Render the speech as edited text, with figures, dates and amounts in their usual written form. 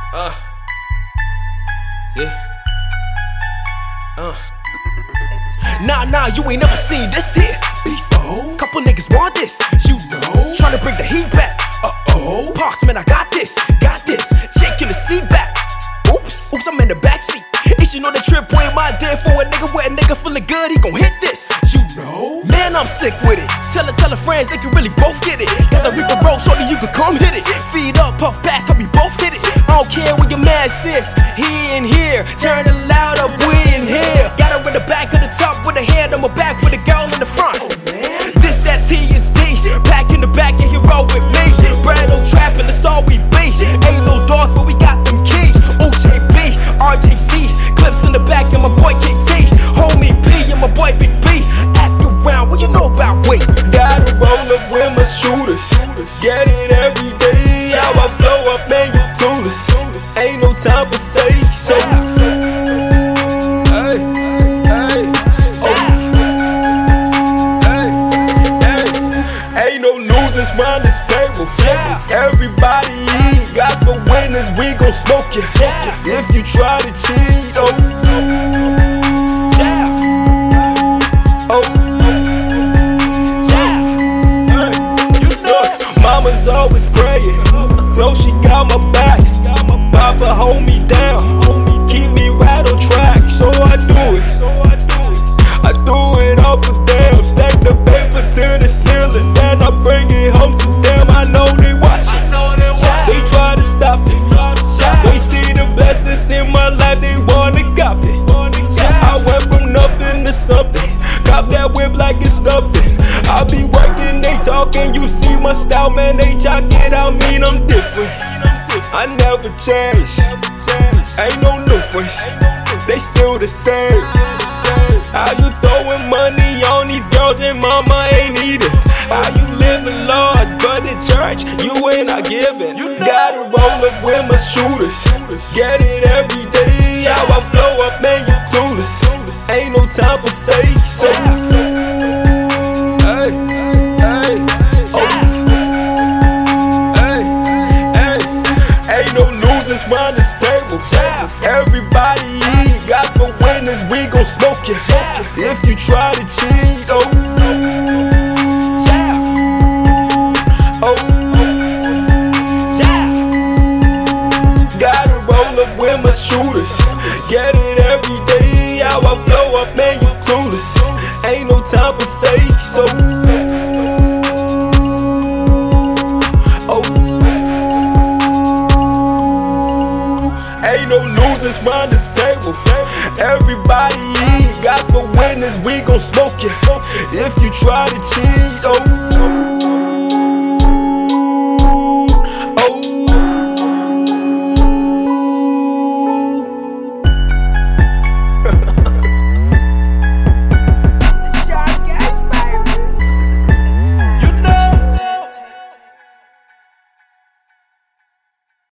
Yeah. Nah, you ain't never seen this here before. Couple niggas want this, you know. Tryna bring the heat back. Parks, man, I got this. Shaking the seat back. Oops, I'm in the backseat. It's you know the trip way my day for a nigga with a nigga feeling good, he gon' hit this. You know, man, I'm sick with it. Tell her friends they can really both get it. Got the reaper roll, shorty, you can come hit it. Feed up, puff pass, how we both hit it. I don't care where your man sits, he in here. Turn it loud up, we in here. Got her in the back of the top with a hand on my back with a girl in the front. This that TSD, pack in the back and he roll with me. Brand no trapping, that's all we be. Ain't no doors, but we got them keys. OJB, RJC, clips in the back and my boy KT. Homie P and my boy Big B. Ask around, what you know about weight? Gotta roll up with my shooters. Get it every day. How I blow up, man, you clueless. Ain't no time for fake, so ain't no losers round this table. Everybody eat, gospel winners, we gon' smoke you. If you try to cheat, mama's always praying, know she got my back. Papa hold me down, keep me right on track. So I do it all for them. Stack the paper to the ceiling, then I bring it home to them. I know they watching, they try to stop it. They see the blessings in my life, they wanna cop it. I went from nothing to something, cop that whip like it's nothing. I be working, they talking, you see my style, man, they jock it, I mean I'm different. I never change, ain't no new face, they still the same. How you throwing money on these girls and mama ain't eating? How you living large, but in church, you ain't not giving? Gotta roll up with my shooters, get it every day. How I blow up, man, you clueless. Ain't no time for fake, so ain't no losers round this table. Everybody eat, gospel winners, we gon' smoke you. If you try to cheat, gotta roll up with my shooters, get it every day. How I blow up, man, you clueless. Ain't no time for fake, so ain't no losers round this table. Everybody eat, gospel winners, we gon' smoke you. If you try to cheat,